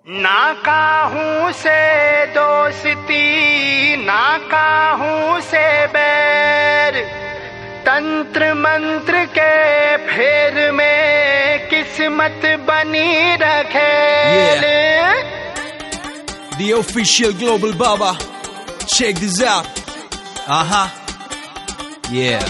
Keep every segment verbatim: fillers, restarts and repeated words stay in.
ना काहू से दोस्ती ना काहू से बैर, तंत्र मंत्र के फेर में किस्मत बनी रखे। Yeah. The official Global Baba. Check this out. Uh-huh. Yeah.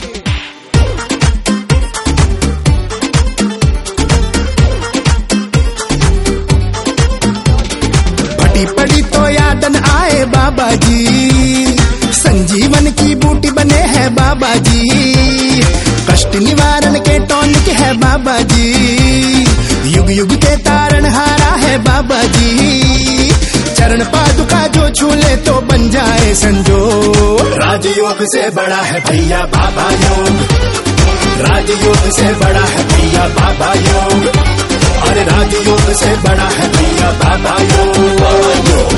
पटी पड़ी तो यादन आए बाबा जी, संजीवन की बूटी बने हैं बाबा जी, कष्ट निवारण के टॉनिक है बाबा जी, युग युग के तारण हारा है बाबा जी, चरण पादुका जो छूले तो बन जाए संजो। राजयोग से बड़ा है भैया बाबा योग, राजयोग से बड़ा है भैया बाबा योग, अरे राजयोग से बड़ा है भैया बाबा योग।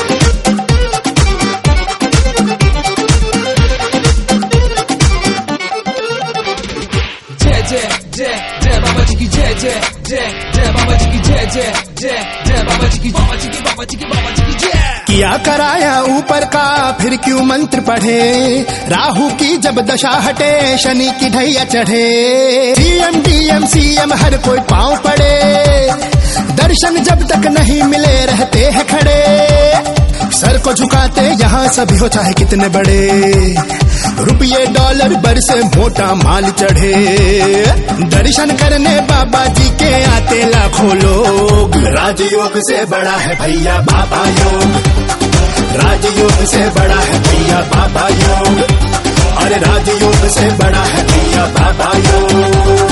जय जय जय जय बाबा जी की जय जय जय जय बाबा जी की जय जय जय जय बाबा जी की बाबा जी की बाबा जी की बाबा जी की जय। किया कराया ऊपर का फिर क्यों मंत्र पढ़े, राहु की जब दशा हटे शनि की ढैया चढ़े, सीएम डीएम सीएम हर कोई पांव पड़े, दर्शन जब तक नहीं मिले रहते हैं खड़े, सर को झुकाते यहाँ सभी हो चाहे कितने बड़े, रुपये डॉलर बरसे मोटा माल चढ़े, दर्शन करने बाबा जी के आते लाखों लोग। राजयोग से बड़ा है भैया बाबा योग, राजयोग से बड़ा है भैया बाबा योग, अरे राजयोग से बड़ा है भैया बाबा योग।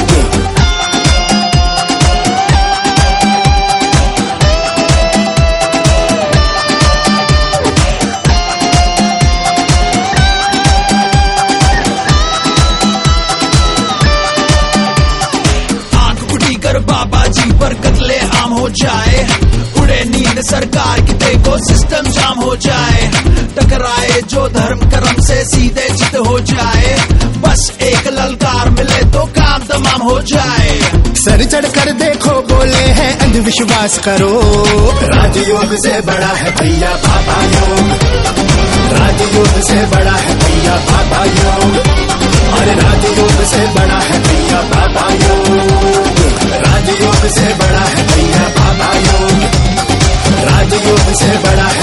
बाबा जी पर कत्ले आम हो जाए, उड़े नींद सरकार की देखो सिस्टम जाम हो जाए, टकराए जो धर्म कर्म से सीधे चित हो जाए, बस एक ललकार मिले तो काम तमाम हो जाए। सर चढ़ कर देखो बोले हैं अंधविश्वास करो, राजयोग से बड़ा है भैया बाबा योग, राजयोग से बड़ा है भैया बाबा योग, अरे राजयोग से बड़ा है भैया बाबा योग, राजयोग से बड़ा है भैया बाबा योग, राजयोग से बड़ा है